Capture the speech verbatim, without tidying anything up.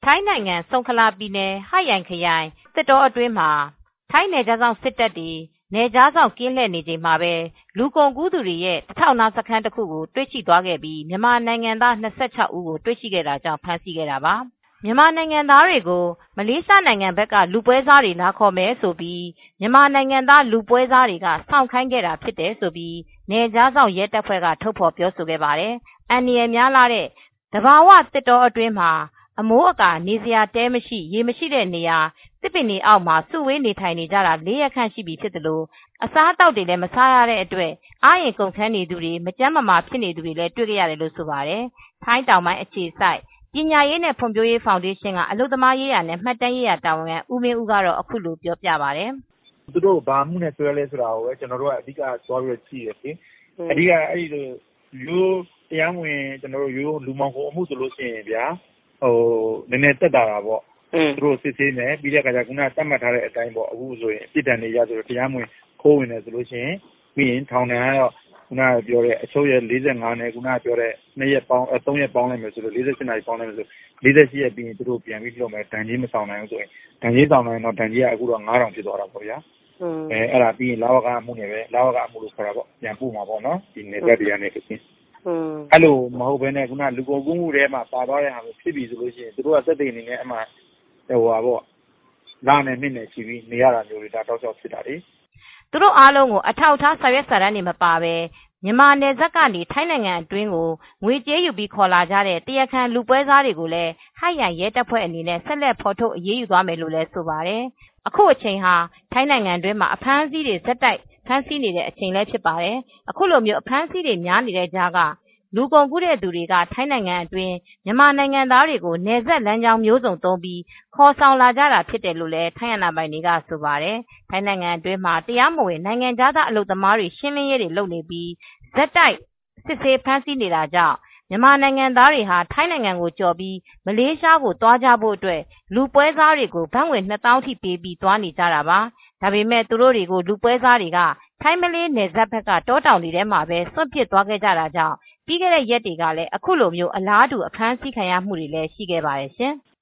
ထိုင်းနိုင်ငံဆုံခလာပြည်နယ်ဟယိုင်ခရိုင်သစ်တောအတွင်းမှာထိုင်းနယ်ခြားစောင့်စစ်တပ်တွေနယ်ခြားစောင့်ကင်းလှည့်နေချိန်မှာပဲလူကုန်ကူးသူတွေရဲ့အထောက်အနားစခန်းတခုကိုတွေ့ရှိသွားခဲ့ပြီးမြန်မာနိုင်ငံသား၂၆ဦးကိုတွေ့ရှိခဲ့တာကြောင့်ဖမ်းဆီးခဲ့တာပါမြန်မာနိုင်ငံသားတွေကိုမလေးရှားနိုင်ငံဘက်ကလူပွဲစားတွေလာခေါ်မယ်ဆိုပြီးမြန်မာနိုင်ငံသားလူပွဲစားတွေကစောင့်ခိုင်းခဲ့တာဖြစ်တယ်ဆိုပြီးနယ်ခြားစောင့်ရဲတပ်ဖွဲ့ကထုတ်ဖော်ပြောဆိုခဲ့ပါတယ်။အန္တရာယ်များလာတဲ့တဘာဝသစ်တောအတွင်းမှာအမိုးအကာနေစရာတဲမရှိရေမရှိတဲ့နေရာသစ်ပင်တွေအောက်မှာစုဝေးနေထိုင်နေကြတာလေးရက်ခန့်ရှိပြီဖြစ်သလိုအစားအသောက်တွေလည်းမစားရတဲ့အတွက်အားရင်ကုန်ခန်းနေသူတွေမကျန်းမမာဖြစ်နေသူတွေလည်းတွေ့ကြရတယ်လို့ဆိုပါတယ်။ထိုင်းတောင်ပိုင်းအခြေစိုက်ပညာရေးနဲ့ဖွံ့ဖြိုးရေးဖောင်ဒေးရှင်းကအလုပ်သမားရေးရာနဲ့မှတ်တမ်းရေးရာတာဝန်ခံဦးမင်းဦးကတော့အခုလိုပြောပြပါတယ်။သူတို့ဘာမှုနဲ့ဆွဲလဲဆိုတာကိုပဲကျွန်တော်တို့ကအဓိကသွားပြီးကြည့်ရစီ။အဓိကအဲ့ဒီလိုရိုးတရားဝင်ကျွန်တော်တို့ရိုးလူမောင်ကိုအမှုဆိုလို့ရှိရင်ဗျာဟိုနည်းနည်းတက်တာတာပေါ့သူတို့စစ်ဆေးမယ်ပြီးတဲ့အခါကျခုနတတ်မှတ်ထားတဲ့အတိုင်းပေါ့အခုဆိုရင်ပြည်တံနေရဆိုတော့တရားဝင်ခိုးဝင်တယ်ဆိုလို့ရှိရင်ပြီးရင်ထောင်ဒဏ်ကတော့ခုနကပြောတဲ့အချုပ်ရဲ့၄၅နဲ့ခုနကပြောတဲ့နှစ်ရက်ပေါင်းသုံးရက်ပေါင်းလိုက်မယ်ဆိုတော့၄၈နာရီပေါင်းလိုက်မယ်ဆို၄၈ရက်ပြီးရင်သူတို့ပြန်ပြီးလုပ်မယ်ဒဏ်ကြီးမဆောင်နိုင်ဘူးဆိုရင်ဒဏ်ကြီးဆောင်နိုင်တော့ဒဏ်ကြီးကအခုတော့၅ထောင်ဖြစ်သွားတာပေါ့ဗျာအဲအဲ့ဒါပြီးရင်လာဝကအမှုနဲ့ပဲလာဝကအမှုလို့ခေါ်တာပေါ့ပြန်ပို့မှာပေါ့နော်ဒီနေသက်တရားနဲ့တစ်ချင်းအဲ့လိုမဟုတ်ဘဲနဲ့ခုနလူကုန်ကူးမှုထဲမှာပါသွားတဲ့ဟာမျိုးဖြစ်ပြီဆိုလို့ရှိရင်သူတို့ကသက်သေအနေနဲ့အမှဟိုပါပေါ့လာနဲ့နှစ်နဲ့ချီပြီးနေရတာမျိုးတွေဒါတောက်ချောက်ဖြစ်တာလေသူတို့အားလုံးကိုအထောက်ထားစာရွက်စာတမ်းတွေမပါဘဲမြန်မာနယ်စပ်ကနေထိုင်းနိုင်ငံအတွင်းကိုငွေကြေးယူပြီးခေါ်လာကြတဲ့တရားခံလူပွဲစားတွေကိုလည်းဟိုက်ရန်ရဲတပ်ဖွဲ့အနေနဲ့ဆက်လက်ဖော်ထုတ်အရေးယူသွားမယ်လို့လည်းဆိုပါတယ်အခုအချိန်ဟာထိုင်းနိုင်ငံတွင်းမှာအဖမ်းအဆီးတွေဇက်တိုက်ဖမ်းဆီးနေတဲ့အချိန်လည်းဖြစ်ပါတယ်အခုလိုမျိုးအဖမ်းအဆီးတွေများနေတဲ့ကြားကလူကုန်ကူးတဲ့သူတွေကထိုင်းနိုင်ငံအတွင်းမြန်မာနိုင်ငံသားတွေကိုနယ်စပ်လမ်းကြောင်းမျိုးစုံသုံးပြီးခေါ်ဆောင်လာကြတာဖြစ်တယ်လို့လည်းထိုင်းအာဏာပိုင်တွေကဆိုပါတယ်။ထိုင်းနိုင်ငံအတွင်းမှာတရားမဝင်နိုင်ငံခြားသားအလုပ်သမားတွေရှင်းလင်းရေးတွေလုပ်နေပြီးဇက်တိုက်စစ်ဆေးဖမ်းဆီးနေတာကြောင့်မြန်မာနိုင်ငံသားတွေဟာထိုင်းနိုင်ငံကိုကျော်ပြီးမလေးရှားကိုသွားကြဖို့အတွက်လူပွဲစားတွေကိုဘတ်ငွေနှစ်သောင်းထိပေးပြီးသွားနေကြတာပါ။ဒါပေမဲ့သူတို့တွေကိုလူပွဲစားတွေကထိုင်းမလေးနယ်စပ်ဘက်ကတောတောင်တွေထဲမှာပဲစွန့်ပစ်သွားခဲ့ကြတာကြောင့်ပြီးခဲ့တဲ့ရက်တွေကလည်းအခုလိုမျိုးအလားတူအဖမ်းဆီးခံရမှုတွေလည်းရှိခဲ့ပါတယ်ရှင်။